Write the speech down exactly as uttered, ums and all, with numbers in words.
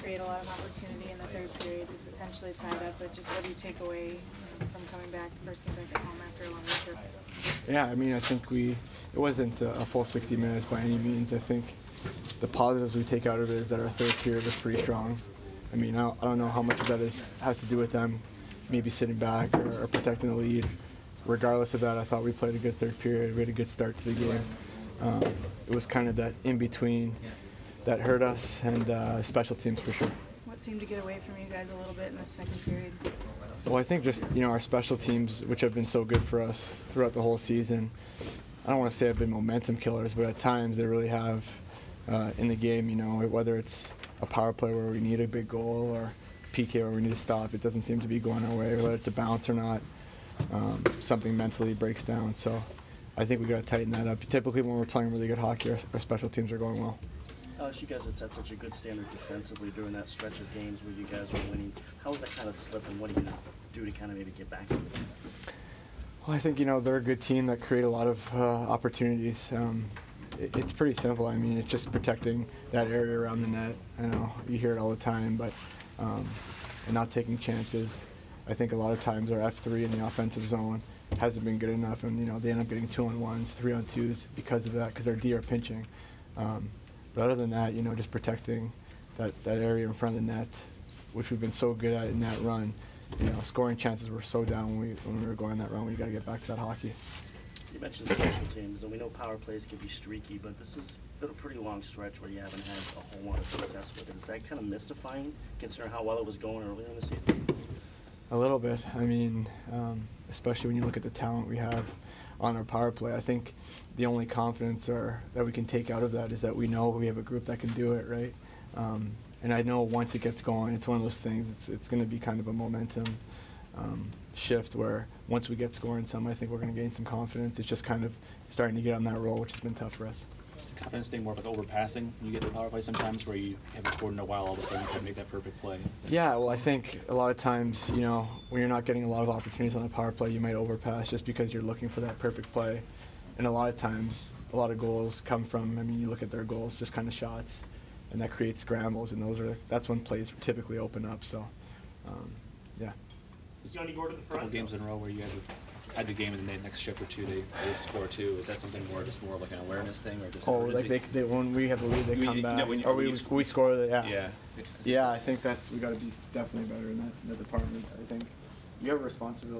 create a lot of opportunity in the third period to potentially tie it up, but just what do you take away from coming back, first game back at home after a long trip? Yeah, I mean, I think we, it wasn't a full sixty minutes by any means. I think the positives we take out of it is that our third period was pretty strong. I mean, I don't, I don't know how much of that is, has to do with them maybe sitting back or, or protecting the lead. Regardless of that, I thought we played a good third period. We had a good start to the game. Um, it was kind of that in-between that hurt us, and uh, special teams for sure. What seemed to get away from you guys a little bit in the second period? Well, I think just, you know, our special teams, which have been so good for us throughout the whole season, I don't want to say have been momentum killers, but at times they really have uh, in the game, you know, whether it's a power play where we need a big goal or P K where we need to stop, it doesn't seem to be going our way, whether it's a bounce or not, um, something mentally breaks down. So I think we got to tighten that up. Typically when we're playing really good hockey, our, our special teams are going well. Alex, you guys have set such a good standard defensively during that stretch of games where you guys are winning. How has that kind of slipped, and what are you going to do to kind of maybe get back to it? Well, I think, you know, they're a good team that create a lot of uh, opportunities. Um, it, it's pretty simple. I mean, it's just protecting that area around the net. I know you hear it all the time, but um, and not taking chances. I think a lot of times our F three in the offensive zone hasn't been good enough, and, you know, they end up getting two-on-ones, three-on-twos because of that, because our D are pinching. Um, But other than that, you know, just protecting that, that area in front of the net, which we've been so good at in that run. You know, scoring chances were so down when we when we were going that run. We got to get back to that hockey. You mentioned special teams, and we know power plays can be streaky, but this has been a pretty long stretch where you haven't had a whole lot of success with it. Is that kind of mystifying, considering how well it was going earlier in the season? A little bit. I mean, um, especially when you look at the talent we have on our power play. I think the only confidence or that we can take out of that is that we know we have a group that can do it, right? Um, and I know once it gets going, it's one of those things, it's, it's going to be kind of a momentum um, shift where once we get scoring some, I think we're going to gain some confidence. It's just kind of starting to get on that roll, which has been tough for us. Is the confidence thing more of like overpassing when you get to the power play sometimes, where you haven't scored in a while, all of a sudden you try to make that perfect play? Yeah, well, I think a lot of times, you know, when you're not getting a lot of opportunities on the power play, you might overpass just because you're looking for that perfect play. And a lot of times, a lot of goals come from, I mean, you look at their goals, just kind of shots, and that creates scrambles, and those are, that's when plays typically open up, so, um, yeah. A couple games in a row where you guys have had the game and then the next shift or two they, they score two. Is that something more just more like an awareness thing, or just Oh, like they, they, when we have the lead, they You- come you- back, no, when you- or when we, you sc- we score, the, yeah. Yeah. Yeah, I think that's, we got to be definitely better in that, in that department, I think. You have a responsibility.